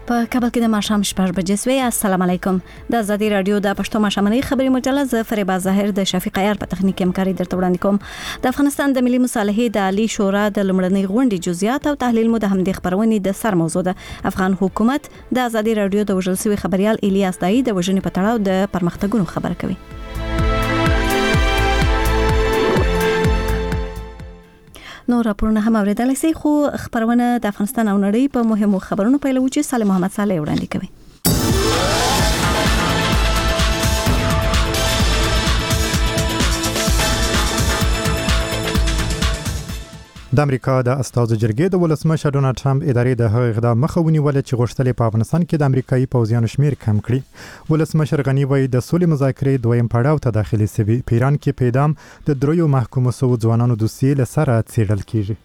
په کابل کې د ماښام 6 بجې سوی. السلام علیکم. د آزادي رادیو د پښتو ماښامنۍ خبري مجله ز فریبا ظاهر د شفیق عیار په تخنیک همکاري درته وړاندې کوم. د افغانستان د ملي مصالحې د عالی شورا د لومړنۍ غونډې جزئیات او تحلیل مو د همدې خبرونې د سر موضوع ده. افغان حکومت د آزادي رادیو د وژل شوی خبريال الیاس دای د وژنې په تړاو د پرمختګونو خبره کوي. نو راپورونه هم اوریدل شي، خو خبرونه د افغانستان او نړۍ په مهمو خبرونو پیلوي چې سالم محمد صالح وړاندې کوي. د امریکا د استازو جرګې د ولسمشر ډونالد ټرمپ ادارې د هغه اقدام مخه ونیول چې غوښتل په افغانستان کې د امریکایي پوځیانو شمیر کم کړي. ولسمشر غنی وایي د سولې مذاکرې دویم پړاو ته داخلي شوي. په ایران کې په اعدام د دریو محکومو شوو ځوانانو دوسیې له سره څېړل کیږي.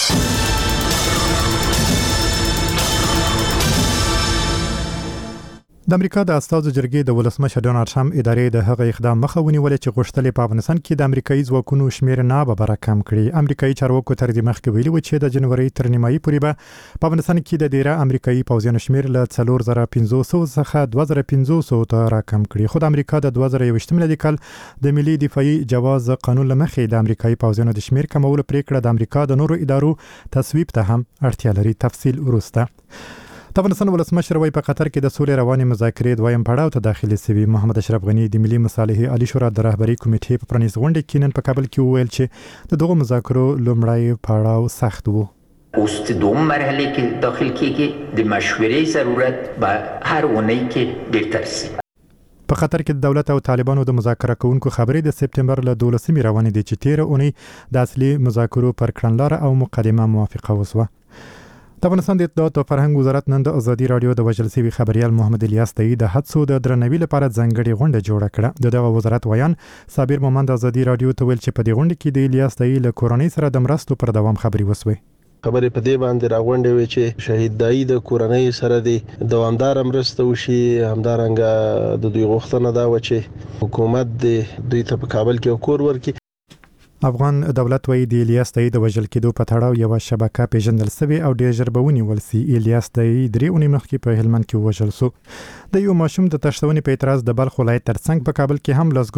د امریکا د استازو جرګې د ولسمشر ډونالد ټرمپ ادارې د هغه اقدام مخه ونیول چې غوښتل په افغانستان کې د امریکایي ځواکونو شمیر ناببره کم کړي. امریکایي چارواکو تر دې مخکې ویلي و چې د جنوري تر نیمایي پورې به په افغانستان کې د ډیره امریکایي پوځیانو شمیر له 4500 څخه 2500 ته راکم کړي. خو د امریکا د 2021 میلادي کال د ملي دفاعي جواز قانون لمخې د امریکایي پوځیانو د شمیر کمولو پریکړه د امریکا د نورو ادارو تصویب ته هم اړتیا لري. تفصیل وروسته. د افغانستان ولسمشر وایي په قطر کې د سولې روانې مذاکرې دویم پړاو ته داخلي شوي. محمد اشرف غنی د ملي مصالحې عالی شورا د رهبري کمیټې په پرانیست غونډه کې نن په کابل کې وویل چې د دغو مذاکرو لومړی پړاو سخت و. اوس د دوم مرحله کې داخل کېږي، د مشورې ضرورت به هر اونۍ کې ډېر سي. په قطر کې د دولت او طالبانو د مذاکره کوونکو خبرې د سپتمبر له 12 روانې دي چې 13 اونۍ د اصلي مذاکرو پر کړنلاره او مقدمه موافقه وسوه. د افغانستان د اطلاعات او فرهنګ وزارت نن د آزادي رادیو د وژل شوي خبريال محمد الیاس دای د حادثو د درنوي لپاره ځانګړې غونډه جوړه کړه. دغه وزارت ویان صابر مومند آزادي رادیو ته ویل چې په دې غونډه کې د الیاس دای له کورنۍ سره د مرستو پر دوام خبري وسوي. خبرې په دې باندې راغونډې وي چې شهید دای د کورنۍ سره د دوامدار مرسته وشي. همدارنګه د دوی غوښتنه دا و چې حکومت دوی ته په کابل کې کور ورکړي. افغان دولت وایي د الیاس دای د وژل کېدو په تړاو یو شبکه پیژندل شوې او ډېر ژر به ونیول شي. الیاس دای 3 اونۍ مخکې په هلمند کې وژل شو. د یو ماشوم د تښتونې په اعتراض د بلخ ولایت ترڅنګ په کابل کې هم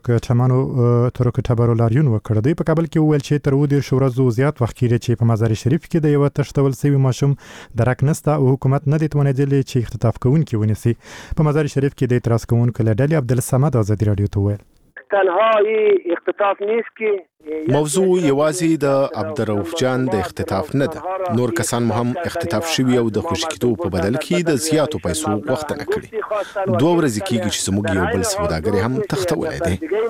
لسګونو ترک ټبرو لاریون وکړ. دوی په کابل کې وویل چې تر 10 ورځو زیات وخت کېږي چې په مزار شریف کې د یو تښتول شوی ماشوم درک نسته او حکومت نه دی توانېدلی چې اختطاف کوونکي ونیسي. په مزار شریف کې د اعتراض کوونکو له ډلې عبدالصمد آزادي رادیو ته وویل تنهایی اختطاف نیست که موضوع یوازې د عبدالرؤف جان د اختطاف نه ده. نور کسان هم اختطاف شوي او د خوشي کېدو په بدل کې د زیاتو پیسو غوښتنه کړې. 2 ورځې کېږي چې زموږ یو بل سوداګر هم تښتولی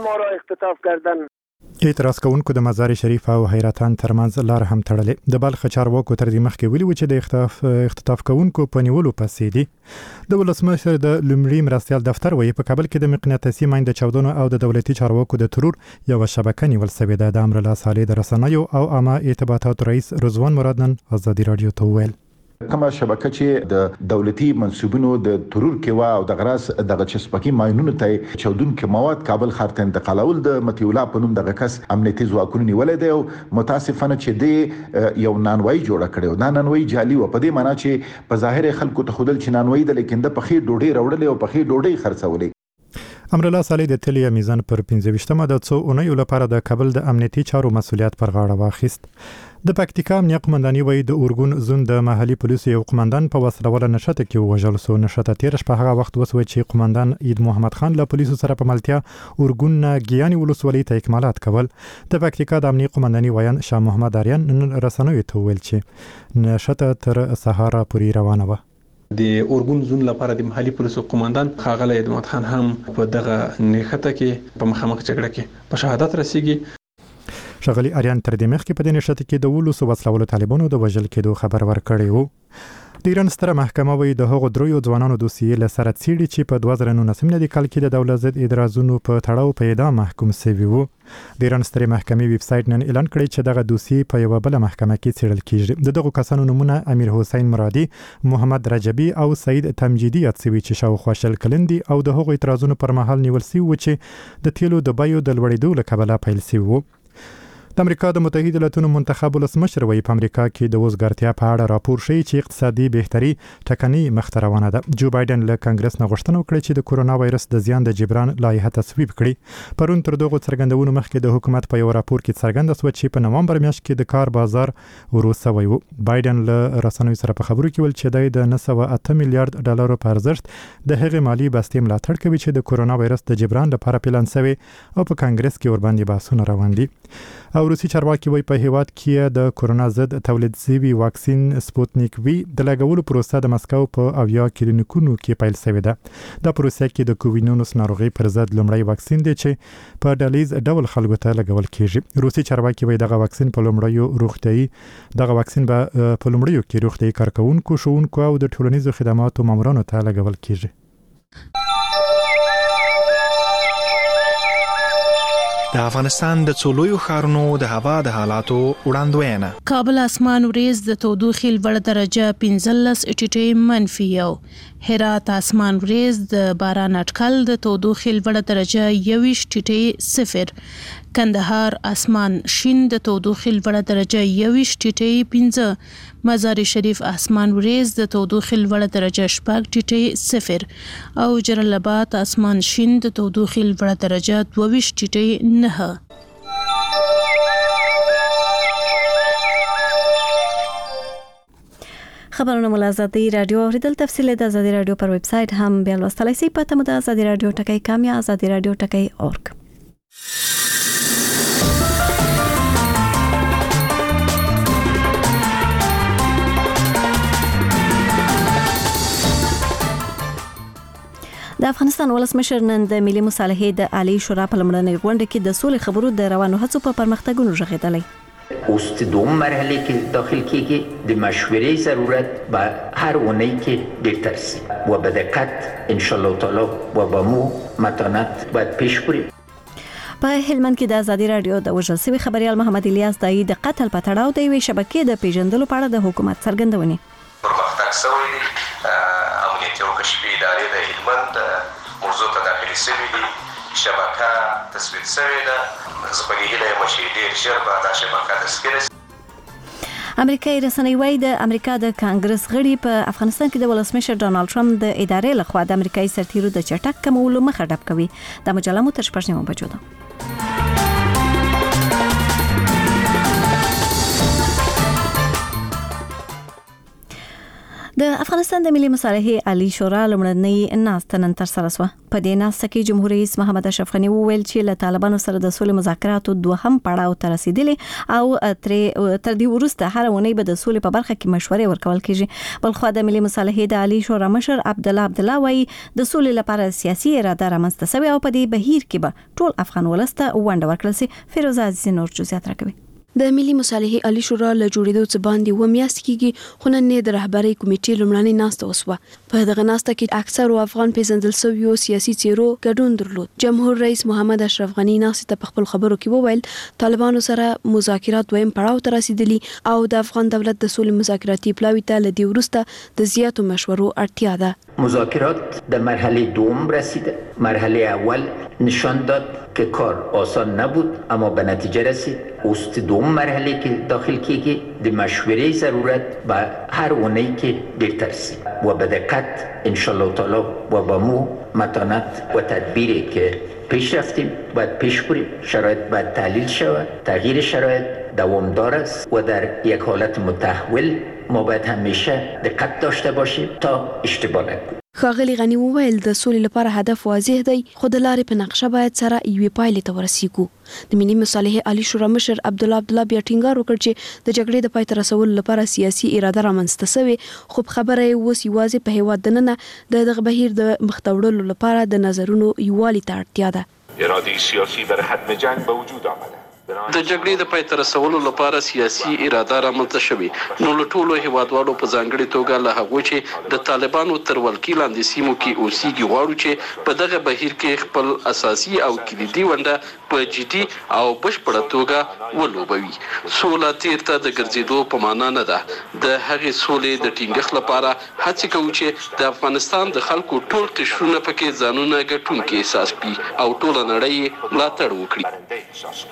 دی. اعتراض کوونکو د مزار شریف او حیرتان ترمنځ لار هم تړلې. د بلخ چارواکو تر دې مخکې ویلي و چې د اختطاف کوونکو په نیولو پسې دي. د ولسمشر د لومړي مرستیال دفتر وایي په کابل کې د مقناطیسي مایند چاودنو او د دولتي چارواکو د ترور یو شبکه نیول شوې ده. د امرالله صالح د رسنیو او عامه ارتباطاتو رئیس رضوان مراد نن آزادي رادیو ته وویل کومه شبکه چې د دولتي منسوبونو د ترور کې وا او د غراس دغه چسپکی ماينونو ته چودونکو مواد کابل ښار ته انتقالول د متي الله په نوم دغه کس امنیتي ځواکونو نیولې دی او متاسفانه چې د یو نانوای جوړ کړو. دا نانوای جعلي و په دې معنی چې په ظاهر خلکو ته خودل چې نانوای د لیکن د پخې ډوډۍ راوړلې او پخې ډوډۍ خرڅولې. امرالله صالح د تلیا میزان پر 15مه د 2 اونیو لپاره د کابل د امنیتي چارو مسولیت پر غاړه واخیست. د پکتیکا امنیه قومنداني وایي د اورګون زون د محلي پولیسو یو قومندان په وسلواله نشته کې وژل شو. نشته 13 په هغه وخت وسوي چې قومندان عید محمد خان له پولیسو سره په ملتیا اورګون ګیاني ولسوالۍ ته اکمالات کول. د پکتیکا د امنیه قومنداني ویان شاه محمد اریان نن رسنیو ته ویل چې نشته تر سهار پورې روانه و. د اورګون زون لپاره د محلي پولیسو قومندان ښاغلی عید محمد خان هم په دغه نښته کې په مخامخ جګړه کې په شهادت رسیږي. ښاغلی اریان تر دې مخکې په دې نښته کې د 12 وسلوالو طالبانو د وژل کېدو خبر ورکړی و. د ایران ستره محکمه وایي د هغو دریو ځوانانو دوسیې له سره څېړي چې په 2019 میلادي کال کې د دولت ضد اعتراضونو په تړاو په اعدام محکوم شوي وو. د ایران سترې محکمې ویب سایټ نن اعلان کړی چې دغه دوسیې په یوه بله محکمه کې څېړل کیږي. د دغو کسانو نومونه امیر حسین مرادي، محمد رجبي او سعید تمجیدي یاد شوي چې شاوخوا 20 کلن دي او د هغو اعتراضونو پر مهال نیول شوي وو چې د تیلو د بیو د لوړېدو له کبله پیل شوي وو. د امریکا د متحده ایالاتونو منتخب ولسمشر وایي په امریکا کې د وزګارتیا په اړه راپور شوی چې اقتصادي بهتري ټکنۍ مخته روانه ده. جو بایدن له کانګرس نه غوښتنه وکړه چې د کورونا وایرس د زیان د جبران لایحه تصویب کړي. پرون تر دغه څرګندونو مخکې د حکومت په یو راپور کې څرګنده شوه چې په نومبر میاشت کې د کار بازار وروسته وایو. بایدن له رسنیو سره په خبرو کې ول چې د 908 میلیارډ ډالر په ارزښت د هغې مالی بستې ملاتړ کوي چې د کورونا وایرس د جبران لپاره پلان شوی او په کانګرس کې ورباندې بحثونه روان دي. او روسي چارواکي وایي په هیواد کې د کورونا ضد تولید شوی واکسین سپوتنیک وی د لګولو پروسه د مسکو په اویا کلینیکونو کې پیل شوې ده. د پروسه کې د کووینونس ناروغي پر ضد لومړی واکسین دی چې په ډلیز ډول خلکو ته لګول کیږي. روسي چارواکي وایي دغه واکسین په لومړیو کې روغتیايي کارکونکو، ښوونکو او د ټولنیزو خدماتو مامورانو ته لګول کیږي. د افغانستان د څولویو ښارونو د هوا د حالاتو وړاندوینه. کابل اسمان وریځ د تودوخې لوړ درجه 15 ټیټې منفي یو. هرات اسمان وریځ د باران اټکل د تودوخې لوړ درجه 21 ټیټې 0. کندهار اسمان شین د تودوخې لوړ درجه 21 ټیټې 5. مزار شریف اسمان وریځ د تودوخې لوړ درجه 4 ټیټې 0. او جلال آباد اسمان شین د تودوخې لوړ درجه 22 ټیټې 9. خبرونه مو له ازادي رادیو اوریدل. تفصیل د ازادي رادیو پر ویب سټ هم بیا لوستلای شئ. پته مو د ازادي رادیو ټکی کام یا ازادي رادیو ټکی اورګ. د افغانستان ولسمشر نن د ملي مصالحې د عالی شورا په لومړنۍ غونډه کې د سولې خبرو د روانو هڅو په پرمختګونو ژغېدلی. اوس دوم مرحله کې داخل کیږي د مشورې ضرورت به هر اونۍ کې ډیر ترسي و به دقت ان شاء الله تعالی و با مو متانت باید پیش بریم. په هلمند کې د ازادي رادیو د وژل شوي خبريال محمد الیاس دای د قتل په تړاو د یوې شبکې د پیژندلو په اړه د حکومت څرګندونې. پرمختګ شوی دی. امنیتي او کشفي ادارې د هلمند موضوع ته داخلي شوي دي. شبکه تصویر شوې ده. زه په هیله یم چې ډېر ژر به دا شبکه تسکیره شي. امریکایي رسنۍ وايي د امریکا د کانګرس غړي په افغانستان کې د ولسمشر ډانلډ ټرمپ د ادارې لخوا د امریکایي سرتیرو د چټک کمولو مخه ډب کوي. د مجله مو تر 14 بجو ده. د افغانستان د ملي مصالحې عالی شورا لومړنۍ ناسته نن ترسره شوه. په دې ناسته کې جمهور رئیس محمد اشرف غني وویل چې له طالبانو سره د سولې مذاکراتو دوهم پړاو ته رسیدلی او تر دې وروسته هر ونې به د سولې په برخه کې مشورې ورکول کیږي. بلخو د ملي مصالحې د عالی شورا مشر عبدالله وایي د سولې لپاره سیاسي اراده رامنځته شوې او په دې بهیر کې به ټول افغان ولس ته ونډه ورکړل شي. فیروزه عزیز نور جزئیات راکوي. د ملي مصالحې عالی شورا له جوړېدو څخه باندې و میاشت کېږي خو نن د رهبرۍ کمیټې لومړنۍ ناسته وسوه. په دغه ناسته کې اکثر افغان پیژندل شویو سیاسي څیرو ګډون درلود. جمهور رئیس محمد اشرف غني ناسته په خپل خبرو کې وویل طالبانو سره مذاکرات دویم پړاو ته رسیدلی او د افغان دولت د سولې مذاکراتي پلاوي ته له دې وروسته د زیاتو مشورو اړتیا ده. مذاکرات در مرحله دوم رسیده. مرحله اول نشان داد که کار آسان نبود اما به نتیجه رسید. اوست دوم مرحله که داخل کیږي د مشورې ضرورت به هر اونۍ کې ډیر ترسي و به دقت ان شاء الله تعالی و با مو متانت و تدبیری که پیش رفتیم باید پیش بریم. شرایط باید تحلیل شود. تغییر شرایط دوامدار است و در یک حالت متحول ما باید همیشه دقت داشته باشیم تا اشتباه نکنیم. ښاغلي غني وویل د سولې لپاره هدف واضح دی خو د لارې په نقشه باید سره یوې پایلې ته ورسیږو. د ملي مصالحې عالی شورا مشر عبدالله بیا ټینګار وکړ چې د جګړې د پای ته رسولو لپاره سیاسي اراده رامنځته شوې خو خبره یې اوس یوازې په هیواد دننه د دغه بهیر د مخته وړلو لپاره د نظرونو یووالي ته اړتیا ده. اراده سیاسي بر حتم جنگ به وجود آمده. د جګړې د پای ته رسولو لپاره سیاسي اراده رامنځته شوې نو له ټولو هیوادوالو په ځانګړي توګه له هغو چې د طالبانو تر ولکې لاندې سیمو کې اوسېږي غواړو چې په دغه بهیر کې خپل اساسي او کلیدي ونډه په جدي او بشپړه توګه ولوبوي. سوله تیر ته د ګرځېدو په معنا نه ده. د هغې سولې د ټینګښت لپاره هڅې کوو چې د افغانستان د خلکو ټول قشرونه پکې ځانونه ګټونکي احساس کړي او ټوله نړۍ ملاتړ وکړي.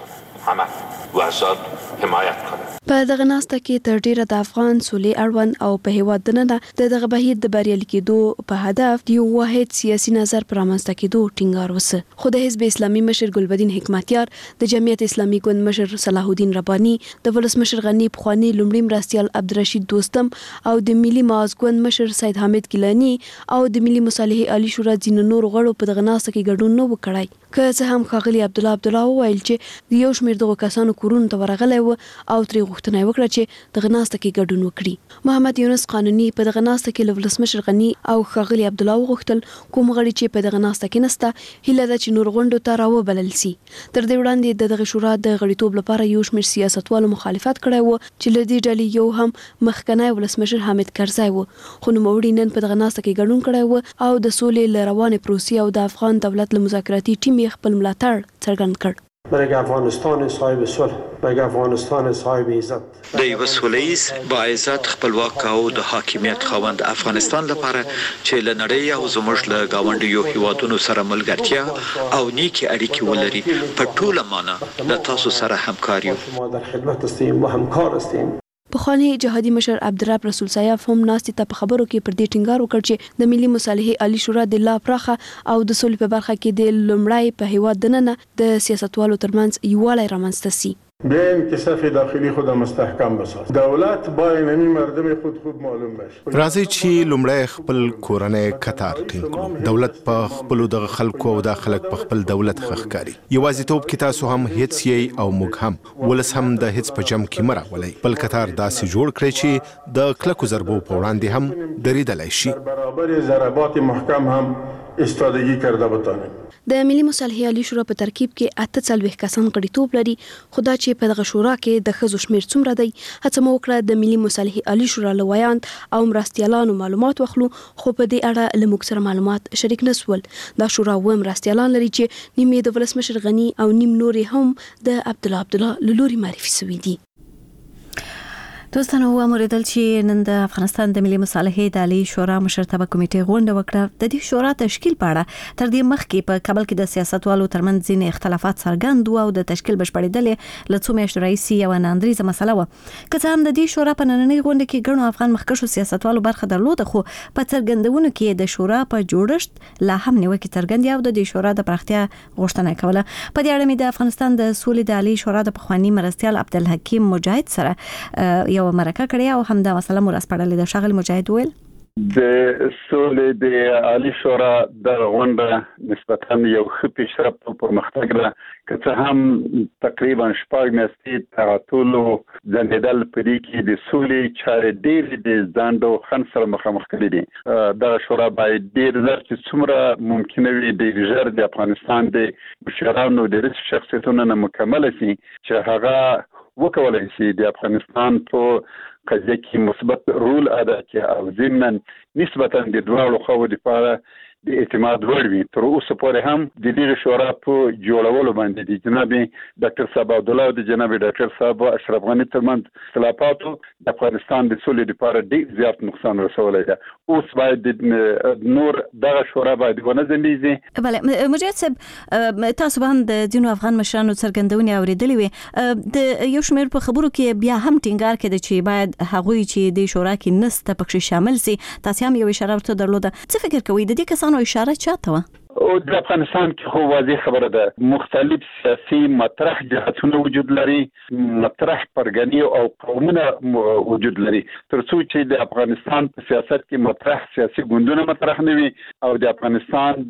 عمل و آزاد حمایت کنند. په دغه ناسته کې تر ډیره د افغان سولې اړوند او په هیواد دننه دغه بهیر د بریالي کېدو په هدف د یو واحد سیاسي نظر پر رامنځته کېدو ټینګار وسه. خو د حزب اسلامي مشر ګلبدین حکمتیار، د جمعیت اسلامي ګوند مشر صلاح الدین رباني، د ولسمشر غنی پخوانی لومړی مرستیال عبدالرشید دوستم او د ملي معاذ ګوند مشر سید حامد گیلانی او د ملي مصالحې عالی شورا ځینو نور غړو په دغه ناسته کې ګډون نه وکړای. که څه هم ښاغلي عبدالله وویل چې د یو شمېر دغو کسانو کورونو ته ورغلی و او ترې غوښتنه وکړه چې دغه ناسته کې ګډون وکړي. محمد یونس قانوني په دغه ناسته کې له ولسمشر غني او ښاغلي عبدالله وغوښتل کوم غړي چې په دغه ناسته کې نسته هیله ده چې نور غونډو ته راوبلل سي. تر دې وړاندې د دغه شورا د غړیتوب لپاره یو شمېر سیاستوالو مخالفت کړی و چې له دې ډلې یو هم مخکنی ولسمشر حامد کرزی و، خو نوموړي نن په دغه ناسته کې ګډون کړی و او د سولې له روانې پروسې او د افغان دولت له مذاکراتي ټیم یې خپل ملاتړ څرګند کړ. برای افغانستان صاحب صلح، برای افغانستان صاحب عزت، د یو سوله‌ییز با عزت خپلواک او د حاکمیت خاوند افغانستان لپاره چې له نړۍ او زموږ له گاونډیو هیوادونو سره ملګرتیا او نیکي اړیکې ولري، په ټوله معنا له تاسو سره همکار یو. ما در خدمت هستیم و همکار هستیم. پخوانی جهادي مشر عبدالرب رسول سیاف هم ناستې ته په خبرو کې پر دې ټینګار وکړ چې د ملي مصالحې عالی شورا د لا پراخه او د سولې په برخه کې د لومړی په هیواد دننه د سیاستوالو ترمنځ یووالی رامنځته سي. به انکشاف داخلی خود مستحکم بساز. دولت باید نمی مردم خود معلوم بشه. راځي چې لومړی خپل کورنۍ کتار ټینګ کړو. دولت په خپل د خلکو او د خلک په خپل دولت خخکاری. یوازیتوب کې تاسو هم هیڅ یې او موږ هم ولس هم د هیڅ په جمع کې مراولای. بل کتار داسې جوړ کړی چې د کلکو ضربو په وړاندې هم درېدلای شي. برابر ضربات محکم هم استادگی کرده بتانیم. د ملي مصالحې عالی شورا په ترکیب کې 48 کسان غړیتوب لري، خدا چې په دغه شورا کې د ښځو شمېر څومره دی. هڅه مو وکړه د ملي مصالحې عالی شورا له ویاند او مرستیالانو معلومات واخلو، خو په دې اړه له موږ سره معلومات شریک نه سول. دا شورا مرستیالان لري چې نیم یې د ولسمشر غني او نیم نور هم د عبدالله له لوري معرفي شوي دي. دوستانو وموریدل چې نن د افغانستان د ملي مصالحې د عالی شورا مشرتابه کمیټې غونډه وکړه. د دې شورا تشکیل په اړه تر دې مخکې په کابل کې د سیاستوالو ترمنځ ځینې اختلافات څرګند وو او د تشکیل بشپړېدل له څو میاشتو راهیسې یوه ناندریزه مسله وه. که څه هم د دې شورا په نننۍ غونډه کې ګڼو افغان مخکښو سیاستوالو برخه درلوده، خو په څرګندونو کې د شورا په جوړښت لا هم نیوکې څرګندې او د دې شورا د پراختیا غوښتنه کوله. په دې اړه مې د افغانستان د سولې د عالی شورا د پخواني مرستیال عبدالحکیم مجاهد سره یو مرکه کړې او هم دا مسله مو راسپړلې ده. ښاغلی مجاهد ویل د سولې د عالی شورا د غونډه نسبتاً یو ښه پیشرفت او پرمختګ ده، که څه هم تقریبا 4 میاشتې تعطل او ځنډېدل په دې کې د سولې چارې ډېرې د ځنډ او خنډ سره مخامخ کړي دي. دغه شورا باید ډېر ژر چې څومره ممکنه وي ډېر ژر د افغانستان د مشرانو د رئیس شخصیتونو نه مکمله شي چې هغه وکولای شي د افغانستان په قضیه کې مثبت رول ادا کړي او ضمن نسبتا د دواړو خواو لپاره د اعتماد وړ وي. تر اوسه پورې هم د دې شورا په جوړولو باندې د جناب ډاکټر صاحب عبدالله او د جناب ډاکټر صاحب اشرف غنی ترمنځ اختلافاتو د افغانستان د سولې لپاره ډېر زیات نقصان رسولی دی. اوس باید نور دغه شورا باید ونه ځنډیږي. بله مجاهد صاحب، تاسو به هم د ځینو افغان مشرانو څرګندونې اورېدلې وې. د یو شمېر په خبرو کې بیا هم ټینګار کېده چې باید هغوی چې د شورا کې نسته پکښې شامل سي. تاسو هم یو اشاره ورته درلوده. څه فکر کوئ د دې کسانو اشاره چاته وه؟ او د افغانستان کې خو واضح خبره ده، مختلف سیاسي مطرح جهتونه وجود لري، مطرح پرګنی او قومونه وجود لري. ترڅو چې د افغانستان په سیاست کې مطرح سیاسي ګوندونه مطرح نه وي او د افغانستان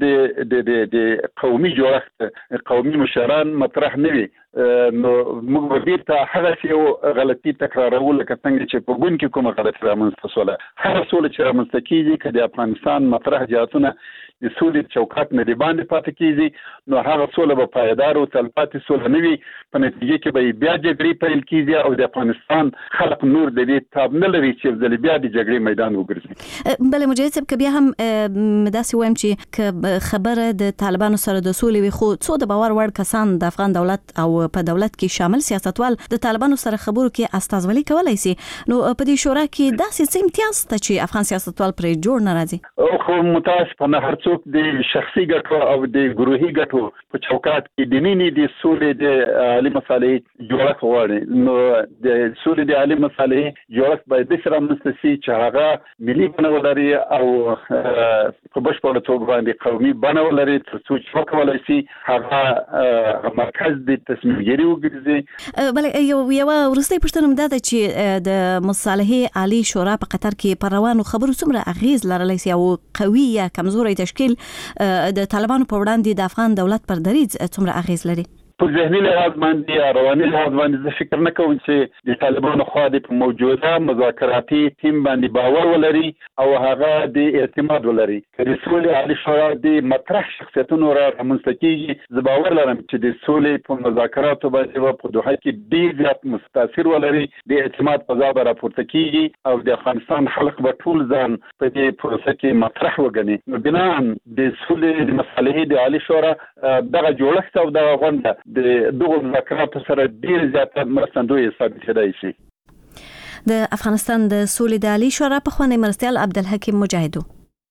د قومي جوړښت قومي مشران مطرح نه وي، نو موږ به بیرته هغه یو غلطي تکرارو لکه څنګه چې په ګوند کې کومه غلطي رامنځته شوله. هغه سوله چې رامنځته کیږي که د افغانستان مطرح جهتونه د سولې چوکاټ نه دی باندې پاتې کیږي، نو هغه سوله به پایدار او تلپاتې سوله نه وي. په نتیجه کې به بیا جګړې پیل کیږي او د افغانستان خلک نور د دې تاب نه لري چې ځل بیا د جګړې میدان وګرځي. بله مجاهد صاحب، که بیا هم داسې وایم چې که خبره د طالبانو سره د سولې وي، خو څو د باور وړ کسان د افغان دولت او په دولت کې شامل سیاستوال د طالبانو سره خبرو کې استازولي کولای شي. نو په دې شورا کې داسې څه امتیاز ته چې افغان سیاستوال پرې جوړ نه راځي؟ خو متاسفانه هر څوک د شخصي ګټو او د ګروهي ګټو په چوکاټ کې د نینې د سولې د عالي مصالحې جوړښت غواړي. نو د سولې د عالي مصالحې جوړښت باید د سره مستسي چې هغه ملي بڼه ولري او په بشپړه توګه باندې قومي بڼه ولري تر څو چې وکولای شي هغه مرکز د تصمیمګیري وګرځي. بل یو ورستۍ پوښتنه مده ده چې د مصالحې عالی شورا په قطر کې پر روانو خبرو څومره اغیز لرلی سي او قوي یا کمزوري تشکیل د طالبانو په وړاندې د افغان دولت پر دریځ څومره اغیز لري؟ په ذهني لحاظ باندې رواني لحاظ باندې زه فکر نه کوم چې د طالبانو خوا د موجوده مذاکراتي ټیم باندې باور ولري او هغه د اعتماد ولري. د سولې عالی شورا د مطرح شخصیتونو را رامنځته کیږي. زه باور لرم چې د سولې په مذاکراتو باندې په دوحه کې ډیر زیات مستاثر ولري. د اعتماد فضا به راپورته کیږي او د افغانستان خلک به ټول ځان په دې پروسه کې مطرح وګڼي. نو بناً د سولې د مصالحې د عالی شورا دغه جوړښت او دغه غونډه د دغه مذاکراتو سره ډیر زیات مرستندوی ثابت کېدای شي. د افغانستان د سولې د عالی شورا په خوانی مرستیال عبدالحکیم مجاهدو.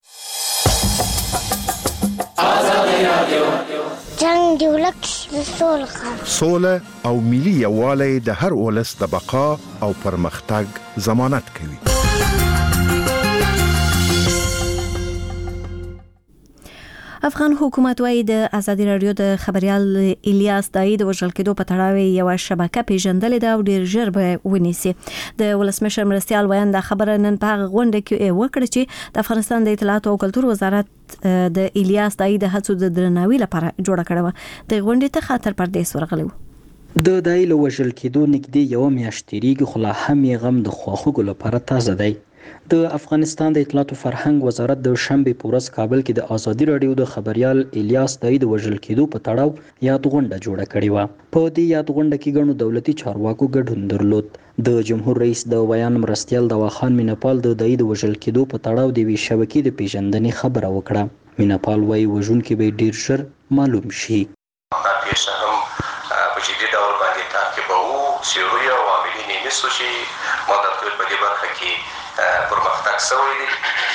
جنگ ولک سوله او ملي یووالی د هر ولس د بقا او پرمختګ ضمانت کوي. افغان حکومت وايي د ازادي رادیو د خبريال الیاس دای د وژل کېدو په تړاو یو شبکه پیژندلې ده او ډیر ژر به ونیسي. د ولسمشر مرستیال وایي د خبره نن په غونډه کې وکړه چې د افغانستان د اطلاعات او کلتور وزارت د الیاس دای د هڅو د درناوي لپاره جوړه کړه. د غونډې ته خاطر پردیس ورغلو. د دای له وژل کېدو نږدې یو میاشت تیریږي خو لا هم یې غم د خواخوږو لپاره تازه دی. د افغانستان د اطلاعات او فرهنګ وزارت د شنبه په ورځ کابل کې د ازادي رادیو د خبريال الیاس دای د وژل کېدو په تړاو یاد غونډه جوړه کړې و. په دې یاد غونډه کې ګڼو دولتي چارواکو ګډون درلود. د جمهور رئیس د ویان مرستیال دواخان میناپال د دای د وژل کېدو په تړاو د وی شبکې د پیژندنې خبره وکړه. میناپال وايي وژونکي به ډیر ژر معلوم شي. پیښه هم په جدي ډول باندې تعقیبوو چې یو عاملین نسو شي مدد په دې برخه کې پرمختګ شوی دی.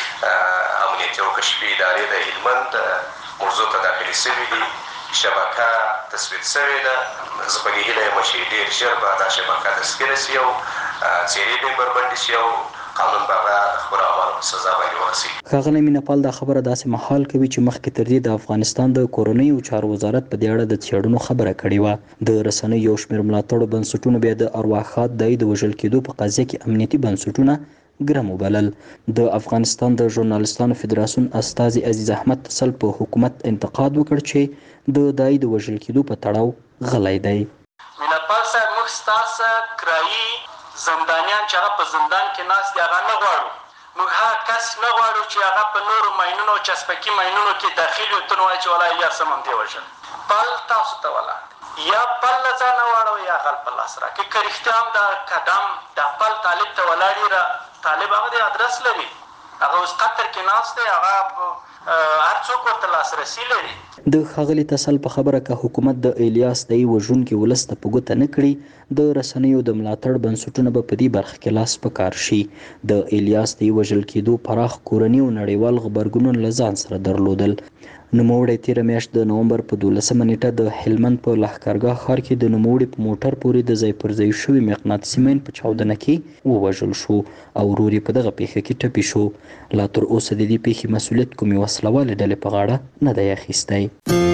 امنیتي او کشفي ادارې د هلمند موضوع ته داخلي شوي دي. شبکه تثبیت شوې ده. زه په دې هیله یم چې ډېر ژر به دا شبکه تسکیره شي او څېرې به بربنډې شي او قانون به هغه خپلو اعمالو په سزا باندې ورسوي. ښاغلی میناپال دا خبره داسې مهال کوي چې مخکې تر دې د افغانستان د کورنیو چارو وزارت په دې اړه د څېړنو خبره کړې وه. د رسنیو یو شمېر ملاتړو بنسټونو بیا د ارواښاد دای د وژل کېدو په قضیه کې امنیتي بنسټونه ګرم وبلل. د افغانستان د ژورنالستانو فدراسیون استازي عزیز احمد تسل په حکومت انتقاد وکړ چې د دای د وژل کېدو په تړاو غلی دی. میناپال صاحب موږ ستاسو کرایي زندانیان چې هغه په زندان کې ناست دي هغه نه غواړو. موږ هغه کس نه غواړو چې هغه په نورو ماینونو چسپکي ماینونو کې داخل وي ته نو وایي چې والله الیاس هم دې وژل. پل تاسو ته ولاړ یا پل له ځانه واړو یا غل په لاس راکړي. که رښتیا هم دا قدم دا پل طالب ته ولاړ را طالب هغه د ادرس لري. هغه اوس قطر کې ناست دی. هغه هر څوک ورته لاسرسي لري. د ښاغلي تسل په خبره که حکومت د الیاس دای وژونکي ولس ته په ګوته نه کړي د رسنیو د ملاتړ بنسټونه به په دې برخه کې لاس په کار شي. د الیاس دای وژل کېدو پراخ کورني او نړیوال غبرګونونه له ځان سره درلودل. نوموړی تیره میاشت د نومبر په 12مه نیټه د هلمند په لښکرګاه ښار کې د نوموړي په موټر پورې د ځای پر ځای شوي مقناطیسي مین په چاودنه کې ووژل شو او ورور یې په دغه پیښه کې ټپي شو. لا تر اوسه د دې پیښې مسؤلیت کومې وسلوالې ډلې په غاړه نه دی اخیستی.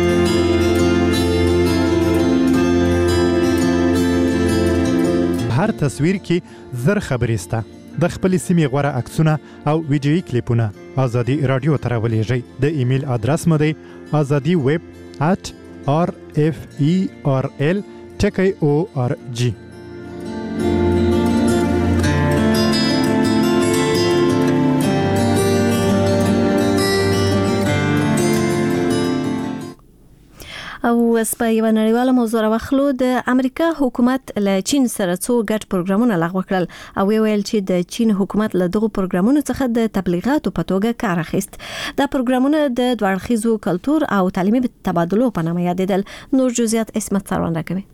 هر تصویر کې زر خبرې سته. د خپل سیمې غوره عکسونه او ویډیویي کلیپونه ازادي رادیو ته راولېږئ. د ایمیل ادرس مو دی azadi@rferl.org. او په یو نړیواله موضوع راوخلو. د امریکا حکومت له چین سره څو ګډ پروګرامونه لغوه کړل او ویل چې د چین حکومت له دغو پروګرامونو څخه د تبلیغاتو په توګه کار اخیست. دا پروګرامونه د دوړخیزو کلتور او تعلیمي تبادلو په نامه یادېدل. نور جزئیات اسمت سروان راکوي.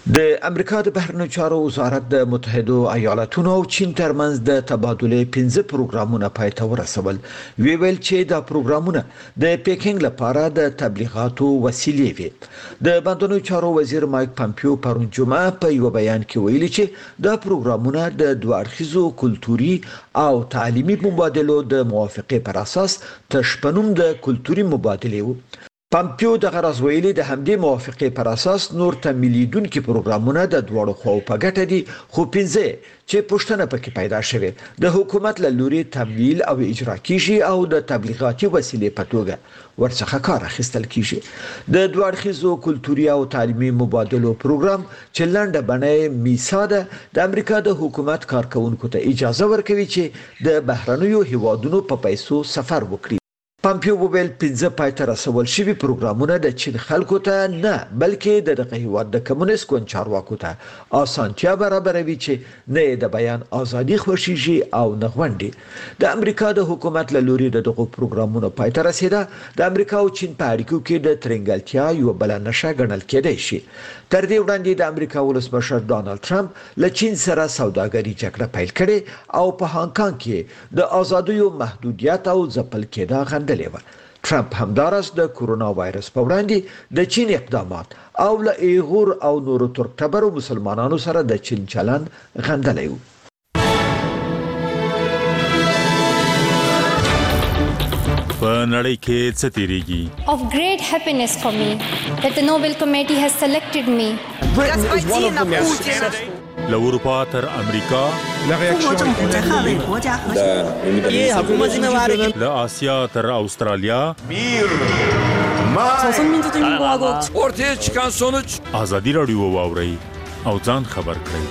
د امریکا د بهرنیو چارو وزارت د متحده ایالاتونو او چین ترمنځ د تبادلې 15 پروګرامونه پای ته ورسول. ویل چې دا پروګرامونه د پیکینګ لپاره د تبلیغاتو وسیلې وي. د بهرنیو چارو وزیر مایک پامپیو پرون جمعه په یو بیان کې ویلي چې دا پروګرامونه د دوه اړخیزو کلتوري او تعلیمي مبادلو د موافقې پر اساس تشپنوم د کلتوري مبادلې وو. پامپیو د غرض ویلي د همدې موافقې پر اساس نور تملیدونکو پروګرامونه د دوړو خو په ګټه دي، خو 15 چې پښتنه پکې پیدا شوه د حکومت له لوري تمویل او اجرا کیږي او د تبلیغاتي وسیلې په توګه ورڅخه کار اخیستل کیږي. د دوه اړخیزو کلتوري او تعلیمي مبادلو پروګرام چې لنډه بڼه میسا ده د امریکا د حکومت کارکونکو ته اجازه ورکوي چې د بهرنیو هیوادونو په پیسو سفر وکړي. پامپیو وویل 15 پای ته رسول شوي پروګرامونه د چین خلکو ته نه بلکې د دغه هیواد د کمونیست ګوند چارواکو ته اسانتیا برابروي چې نه د بیان ازادي خوشيږي او نه غونډي. د امریکا د حکومت له لوري دغه پروګرامونه پای ته رسیده د امریکا او چین په اړیکو کې د ترنګلتیا یو بل نشه ګڼل کېدای شي. تر دې وړاندې د امریکا ولسمشر ډانلډ ټرمپ له چین سره سوداګري جګړه پیل کړې او په هانګ کانګ کې د ازادیو محدودیت او ځپل کېدا غندلې و. ټرمپ همدارس د کورونا وایرس په وړاندې د چین اقدامات او له ایغور او نورو ترکتبرو مسلمانانو سره د چین چلند غندلی و. په نړۍ کې څه تیریږي؟ Of great happiness for me that the Nobel Committee has selected me. له اروپا تر امریکا، له آسیا تر استرالیا، ortaya çıkan sonuç ازادي رادیو واوري او ځان خبر کړئ.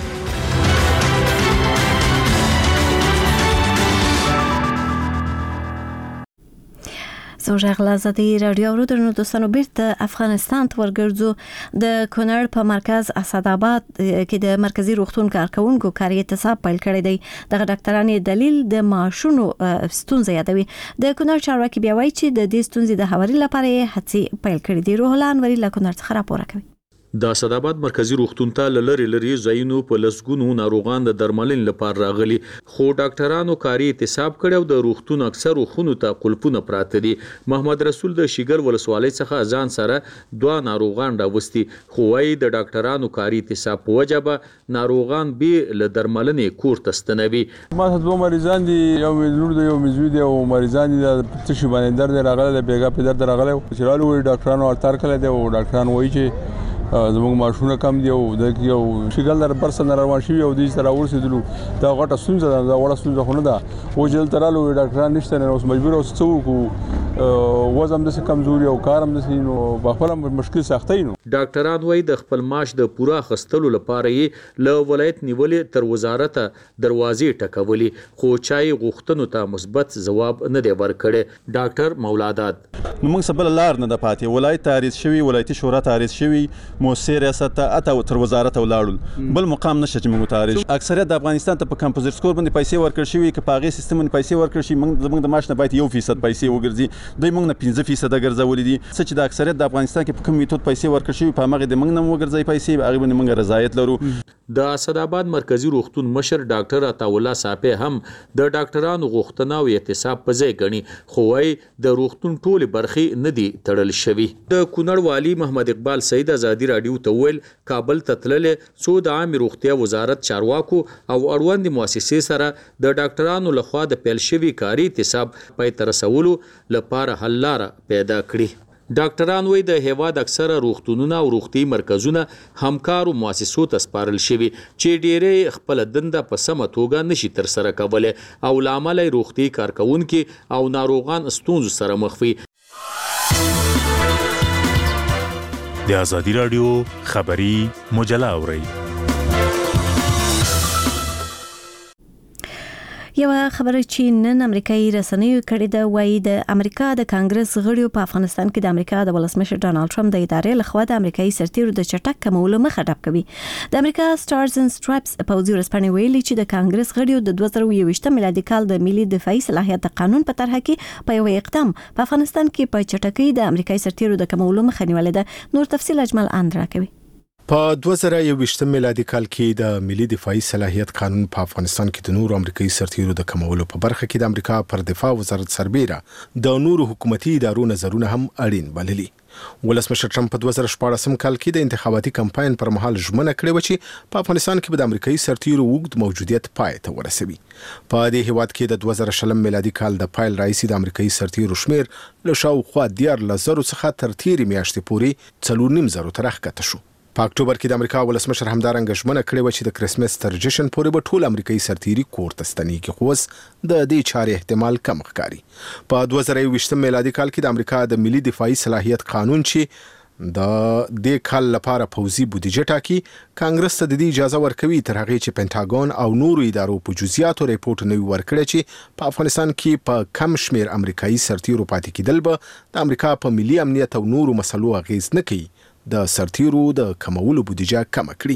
زوجغ لازدی رادیو رو درنو دوستانو بیرته افغانستان ته ورګرځو. د کونړ په مرکز اسداباد کې د مرکزی روغتون کارکونکو کاري اعتصاب پیل کړی دی. دغه ډاکټرانو دلیل د معاشونو ستونزې یادوي. د کونړ چارواکي بیا وایي چې د دې ستونزې د هواري لپاره هڅې پیل کړې دي. روح الله انوري له کونړ څخه راپور کوي. د اسداباد مرکزی روغتون ته لری ځایونو په لسګونو ناروغان د درملنې لپاره راغلي، خو ډاکټرانو کاري اعتصاب کړي او د روغتون اکثرو خونو ته قلفونه پراته دي. محمد رسول د شیګل ولسوالۍ څخه ځان سره 2 ناروغان راوستي، خو وايي د ډاکټرانو کاري اعتصاب په وجه به ناروغان به له درملنې کور ته ستنوي. ما ته 2 مریضان دي، یو مزور دی یو مزوی دی او مریضان دي د تشي باندې درد راغله، د بیګا په درد راغله چې رالو ډاکټرانو ارتار کړل دی او ډاکټران وایي چې زموږ ماشونه کم دی او د یو شګل در برسن روان شي او د سره ورسېدلو دا غټه ستونزه ده، دا وړه ستونزه خو نه ده. او جل ترالو ډاکټران نشته نه، اوس مجبور اوس څو کو وزم د کمزوري او کارم د نو بخپل مشکل سختای نو. ډاکټران وایي د خپل معاش د پوره خستلو لپاره یې له ولایت نیولې تر وزارت دروازې ټکولې، خو چای غوښتنو ته مثبت جواب نه دی ورکړی. ډاکټر مولاداد نو موږ سبل لار نه د پاتې ولایت تعریض شوی، ولایتي شورا تعریض شوی، موسسه ریاست ته تر وزارت ولاړل، بل مقام نشته چې موږ تعریض. اکثریت د افغانستان ته په کمپوزیټ سکور باندې پیسې ورکړ شوی، که په هغه سیستم باندې پیسې ورکړ شي موږ د معاش نه باید 1% پیسې وګرځي، دوی موږ نه 15% ګرځولې دي. څه چې د اکثریت د افغانستان کې په کوم میتود پیسې ورکړ شوی په هغه د موږ نه وګرځي پیسې، هغه باندې موږ رضایت لرو. د اسداباد مرکزی روغتون مشر ډاکټر عطاالله صافی هم د ډاکټرانو غوښتنه او اعتصاب په ځای غني، خو وايي د روغتون ټول برخې نه دي تړل شوی. د کونړ والی محمد اقبال سید ازادي رادیو ته ویل کابل ته تللې څو د عام روغتیا وزارت چارواکو او اړوند مؤسسې سره د ډاکټرانو لخوا د پیل شوی کاري اعتصاب پای ته رسولو لپاره حل لاره پیدا کړي. ډاکټران وایي د هیواد اکثره روغتونونه او روغتي مرکزونه همکارو مؤسسو ته سپارل شوي چې ډېری خپل دنده په سمه توګه نشي ترسره کولی او له امله روغتي کارکونکي او ناروغان ستونزو سره مخ وي. د ازادي رادیو خبری مجله اورئ. یو خبره چې نن امریکایي رسنیو کړې ده وایي د امریکا د کانګرس غړیو په افغانستان کې د امریکا د ولسمشر ډانلډ ټرمپ د ادارې لخوا د امریکایي سرتیرو د چټک کمولو مخه ډب کوي. د امریکا سټارز اند سټرایپس پوځي ورځپاڼې ویلي چې د کانګرس غړیو د 2021 میلادي کال د ملي دفاعي صلاحیت قانون په طرحه کې په یو اقدام په افغانستان کې په چټکۍ د امریکایي سرتیرو د کمولو مخه نیولې ده. نور تفصیل اجمل اندرا کوي. په 2021 میلادي کال کې د ملي دفاعي صلاحیت قانون په افغانستان کې د نورو امریکایي سرتیرو د کمولو په برخه کې د امریکا پر دفاع وزارت سربیره د نورو حکومتي ادارو نظرونه هم اړین بللي. ولسمشر ټرمپ په 2014 کال کې د انتخاباتي کمپاین پر مهال ژمنه کړې و چې په افغانستان کې به د امریکایي سرتیرو اوږد موجودیت پای ته ورسوي. په دې هیواد کې د 2020 میلادي کال د پایل راهیسې د امریکایي سرتیرو شمیر له شاوخوا 14,000 څخه تر تیرې میاشتې پورې 4,500 ته راښکته شو. په اکتوبر کې د امریکا ولسمشر همدارنګه ژمنه کړې و چې د کرسمس تر جشن پورې به ټول امریکایي سرتیري کور ته ستنېږي، خو اوس د دې چارې احتمال کم ښکاري. په 2021 میلادي کال کې د امریکا د ملي دفاعي صلاحیت قانون چې د دې کال لپاره پوځي بودیجه ټاکي، کانګرس ته د دې اجازه ورکوي تر هغې چې پینټاګون او نورو ادارو په جزئیاتو ریپورټ نوي ورکړي چې په افغانستان کې په کم شمیر امریکایي سرتیرو پاتې کېدل به د امریکا په ملي امنیت او نورو مسلو اغیز نه کوي، د سرتیرو د کمولو بودیجه کم کړي.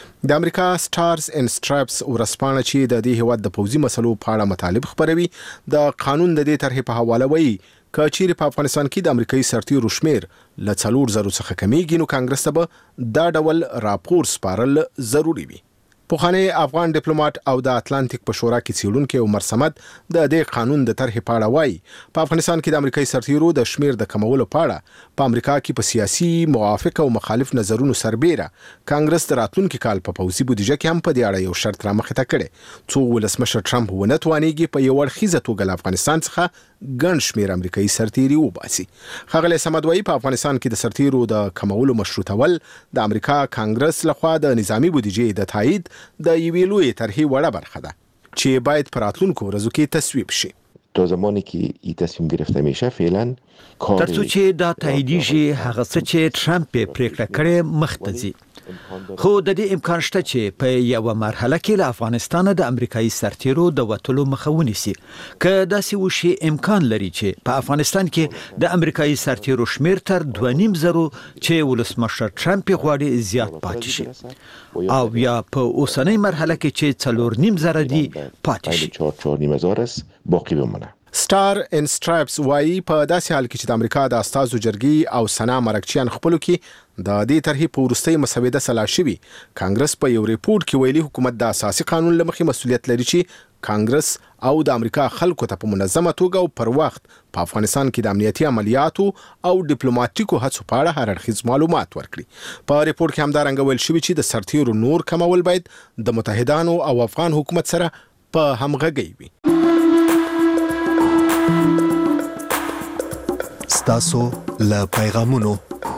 د امریکا سټارز اینڈ سټرایپس ورسپانه چې د دې هیواد د پوځي مسلو په اړه مطالب خبروي د قانون د دې طرحې په حواله وایي که چیرې په افغانستان کې د امریکایي سرتیرو شمیر له 4,000 څخه کمیږي نو کانګرس ته به دا ډول راپور سپارل ضروری وي. پخوانی افغان ډیپلوماټ او د اتلانتیک په شورا کې څیړونکی عمر صمد د دې قانون د طرحې په اړه وایي په افغانستان کې د امریکایي سرتیرو د شمیر د کمولو په اړه په امریکا کې په سیاسي موافق او مخالف نظرونو سربیره کانګرس د راتلونکي کال په پوځي بودیجه کې هم په دې اړه یو شرط رامخې ته کړی څو ولسمشر ټرمپ ونه توانیږي په یو اړخیزه توګه له افغانستان څخه ګڼ شمیر امریکایي سرتیري وباسي. ښاغلی صمد وایي په افغانستان کې د سرتیرو د کمولو مشروطول د امریکا کانګرس لخوا د نظامی بودیجې د تایید د یوې لویې طرحې وړه برخه ده چې باید په راتلونکو ورځو کې تصویب شي. تا زمانی که این تصمیم گرفته میشه فعلا ترڅو چې دا تاییدیږي هغه څه چې ټرمپ پریکړه کړې مخته ځي، خو د دې امکان شته چې په یو مرحله کې له افغانستان د امریکایي سرتیرو د وټلو مخه ونیسي. که داسې وشي امکان لري چې په افغانستان کې د امریکایي سرتیرو شمیر تر 2,500 چې ولسمشر ټرمپ غواړي زیات پاتې شي او یا په اوسنۍ مرحله کې چې 4,500 دي پاتې شي. 4,500 است باقی بمونه. سټار اینڈ سټرایپس وایي په داسې حال کې چې د امریکا د استازو جرګې او سنا مرکچیان خپلو کې د دې طرحې په وروستۍ مسوده سلا شوي، کانګرس په یو ریپورت کې ویلي حکومت د اساسي قانون له مخې مسؤلیت لري چې کانګرس او د امریکا خلکو ته په منظمه توګه او پر وخت په افغانستان کې د امنیتي عملیاتو او ډیپلوماټیکو هڅو په اړه هر اړخیز معلومات ورکړي. په ریپورت کې همدارنګه ویل شوي چې د سرتیرو نور کمول باید د متحدانو او افغان حکومت سره په همغږۍ وي. ستاسو له پیغامونو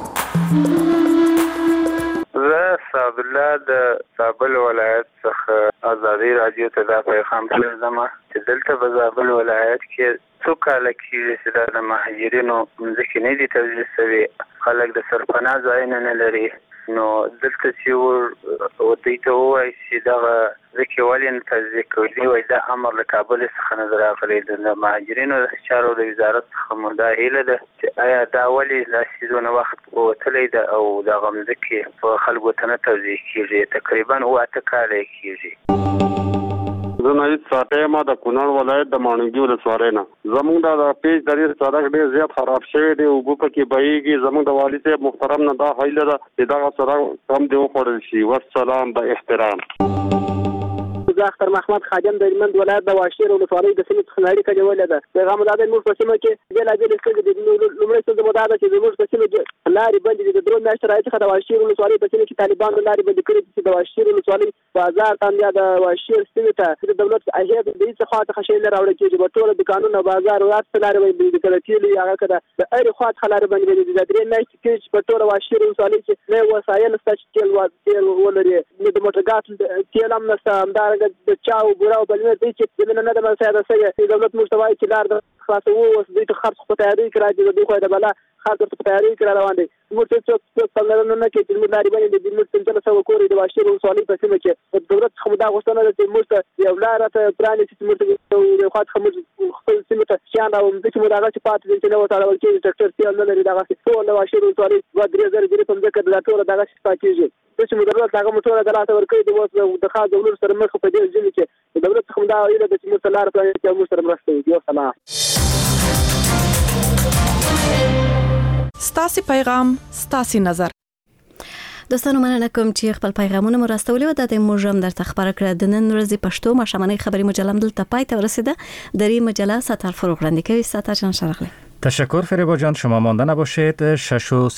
زه صاحب الله د زابل ولایت څخه ازادي رادیو ته دا پیغام پرېږدم چې دلته په زابل ولایت کې څو کاله کېږي چې د مهاجرینو ځمکې نه دي توزیع شوې، خلک د سرپناه ځایونه نه لري، نو دلته چې دوی ته ووایي چې دغه ځمکې ولې نه توزیع کوي، دوی وایي دا امر له کابل څخه نه راغلی. د مهاجرینو د چارو د وزارت څخه مو دا هیله ده چې آیا دا ولې داسې دونه وخت وتلی ده او دغه ځمکې په خلکو ته نه توزیع کېږي. تقریبا 8 کاله یې کېږي. زه نهید ساقی ما د کونړ ولایت د ماڼوګي ولسوالۍ نه. زموږ د پیج درې سړک ډېر زیات خراب شوی دی، اوبه پکې بهیږي. زموږ د والي صاحب محترم نه دا هیله ده چې دغه سړک کم دې وخوړل شي. والسلام با احترام. زه اختر محمد خادم د هلمند ولایت د واشیر ولسوالۍ د سیمې څخه اړیکه نیولې ده. پیغام دا دی زموږ په سیمه کې بېلابېلې ستونزې دي. لومړۍ ستونزه مو دا ده چې زموږ په سیمه کې لارې بندې دي. د 2 میاشتو راهیسې څخه د واشیر ولسوالۍ په سیمه کې طالبانو لارې بندې کړې دي چې د واشیر ولسوالۍ بازار ته یا د واشیر سیمې ته د دولت هیئت د هېڅ خوا څخه شی نه راوړل کېږي. په ټوله دوکانونه بازار ورته لارې بندې دي، کله تیلو یا هغه که د هرې خوا څخه لارې بندې دي. د 3 میاشتې کېږي چې په ټوله واشیر ولسوالۍ کې نه وسایل شته چې تیل ولري، نه د موټرګاټ تیل هم نشته، همدارنګه د چاو بوره او بلنه دی چې زمینه نه ده مساعده شوې. دولت موږ ته وایي چې لار د خلاصوو اوس دوی ته خرڅ په تیاري کې راځي، د دوی خو د بلا خاص ورته په تیاري کې را روان دی. موږ ته څوک پاملرنه نه کوي چې زموږ لارې بندې دي. موږ 1500 کورې د واشیر ولسوالۍ په سیمه کې د دولت څخه مو دا غوښتنه ده چې موږ ته یو لار راته پرانیستي چې موږ ته یو خوا څخه موږ خپل سیمې ته شیان راوړو. ځکه موږ هغسې پاتې دي چې نه وتړول کېږي، ټرکټر تیل نه لري. دغسې ټول د واشیر ولسوالۍ 2-3 زره په ځمکه دا ټوله دغسې شپه کېږي. څه چې مو دولت هغه مو ټوله د لاسه ورکوي. د اوس د خاص ډولونو سره مخ په دې ژمي کې د دولت څخه مو دا هیله ده چې موږ ته لاره پرانیستي او موږ سره مرسته وکړي. والسلام. ستاسې پیغام ستاسې نظر. دوستانو مننه کوم چې خپل پیغامونه مو راستولي و د موږ هم درته خبر کړه د نن ورځې پښتو ماشومنۍ خبري مجله دلته پای ته ورسیده دری مجله ساتر فروغ وړاندې کوي ساتر جان شرخله تشکر فریبا جان شما مانده نباشید 6